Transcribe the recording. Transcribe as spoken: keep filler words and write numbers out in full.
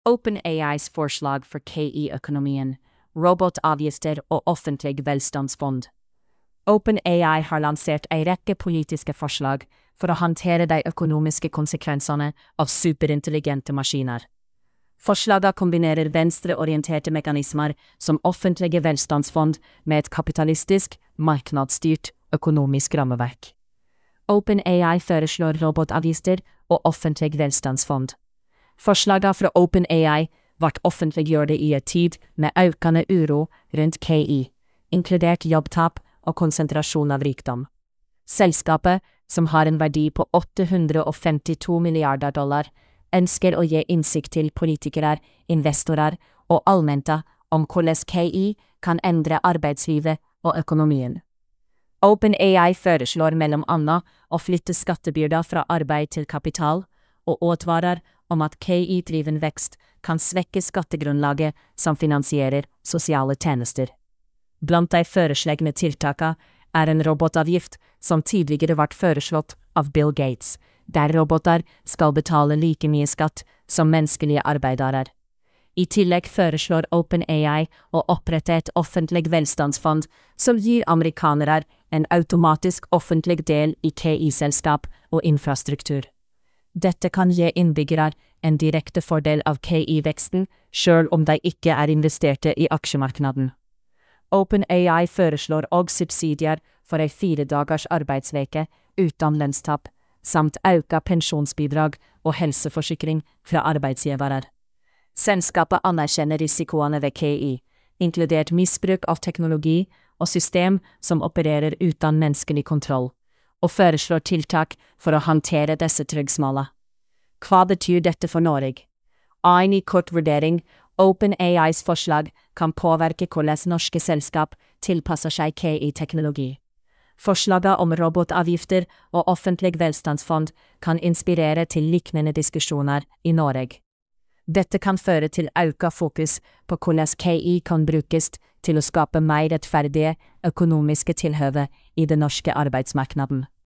OpenAIs forslag for K I-økonomien, robotavgifter og offentlig velstandsfond. OpenAI har lansert en rekke politiske forslag for å håndtere de økonomiske konsekvensene av superintelligente maskiner. Forslagene kombinerer venstreorienterte mekanismer som offentlige velstandsfond med et kapitalistisk, marknadsstyrt økonomisk rammeverk. OpenAI foreslår robotavgifter og offentlig velstandsfond. Forslagene fra OpenAI ble offentliggjort i en tid med økende uro rundt K I, inkludert jobbtap og konsentrasjon av rikdom. Selskapet, som har en verdi på åtte hundre femtito milliarder dollar, ønsker å gi innsikt til politikere, investorer og allmenta om hvordan K I kan endre arbeidslivet og økonomien. OpenAI foreslår mellom annet å flytte skattebyrder fra arbeid til kapital, og advarer om at K I-driven vekst kan svekke skattegrunnlaget som finansierer sosiale tjenester. Blant de foreslåtte tiltakene er en robotavgift som tidligere ble foreslått av Bill Gates, der roboter skal betale like mye skatt som menneskelige arbeidere. I tillegg foreslår OpenAI å opprette et offentlig velstandsfond som gir amerikanere en automatisk offentlig del i K I-selskap og infrastruktur. Dette kan gi innbyggere en direkte fordel av K I-veksten, selv om de ikke er investerte i aksjemarkedet. OpenAI foreslår også subsidier for en fire dagers arbeidsveke uten lønnstap, samt økt pensjonsbidrag og helseforsikring fra arbeidsgivere. Selskapet anerkjenner risikoene ved K I, inkludert misbruk av teknologi og system som opererer uten menneskelig kontroll, og foreslår tiltak for å håndtere disse tryggsmålene. Hva betyr dette for Norge? En i kort vurdering, OpenAIs forslag kan påvirke hvordan norske selskap tilpasser seg K I-teknologi. Forslaget om robotavgifter og offentlig velstandsfond kan inspirere til liknende diskusjoner i Norge. Dette kan føre til økt fokus på hvordan K I kan brukes til å skape mer rettferdige økonomiske tilhøve i det norske arbeidsmarkedet.